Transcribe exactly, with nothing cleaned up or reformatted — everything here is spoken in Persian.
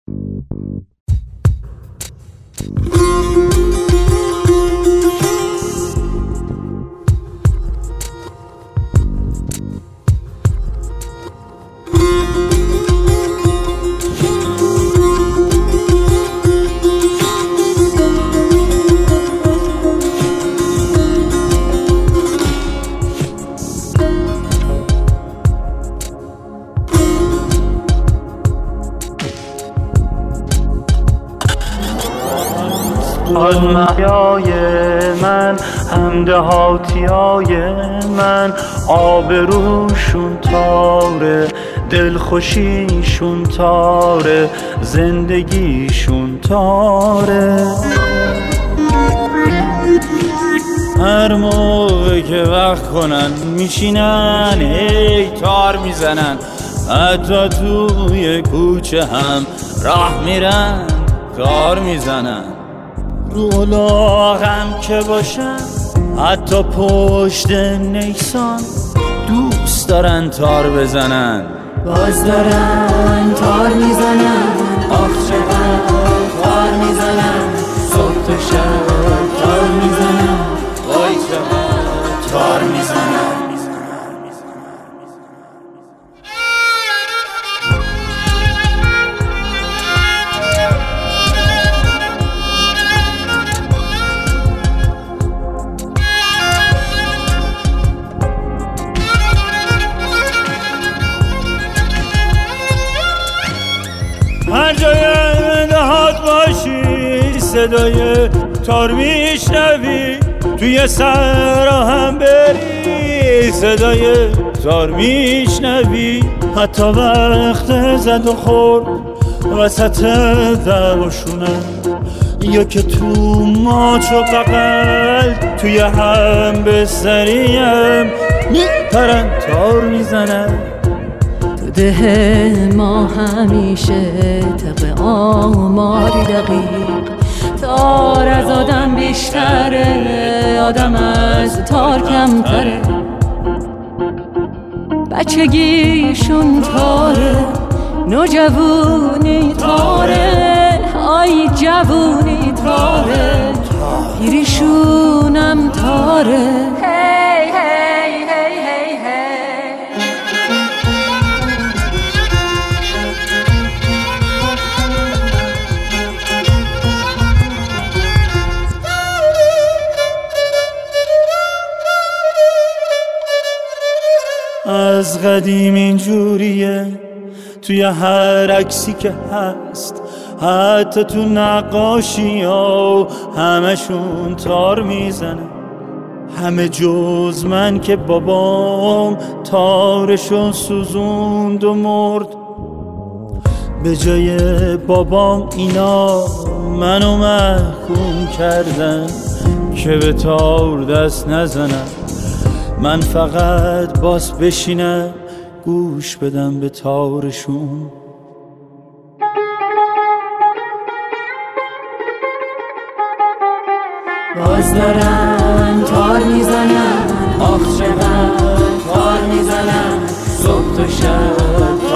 محیای من هم دهاتیای من آبروشون تاره، دلخوشیشون تاره، زندگیشون تاره. هر موقع که وقت کنن میشینن هی تار میزنن، حتی توی کوچه هم راه میرن کار میزنن. رو الاغم که باشن حتی پشت نیسان دوست دارن تار بزنن. باز دارن تار میزنن، آخ چقدر تار میزنن، صبح تا شب تار میزنن، وای چقدر تار میزنن. هر جای دهات باشی صدای تار میشنوی، توی صحرا هم بری صدای تار میشنوی. حتی وقت زد و خورد وسط دعواشونه، یا که تو ماچ و بغل توی هم بسریم میپرن تار میزنن. ده ما همیشه طبق آماری دقیق، تار از آدم بیشتره، آدم از تار کمتره. بچگیشون تاره، نوجوونی تاره، آی جوونی تاره، پیریشونم تاره. هی هی هی هی هی از قدیم اینجوریه، توی هر عکسی که هست، حتی تو نقاشی ها همشون تار میزنه. همه جز من که بابام تارشون سوزوند و مرد. به جای بابام اینا منو محکوم کردن که به تار دست نزنم. من فقط باز بشینم گوش بدم به تارشون. باز دارن تار میزنن، آخ چقدر تار میزنن، صبح تا شب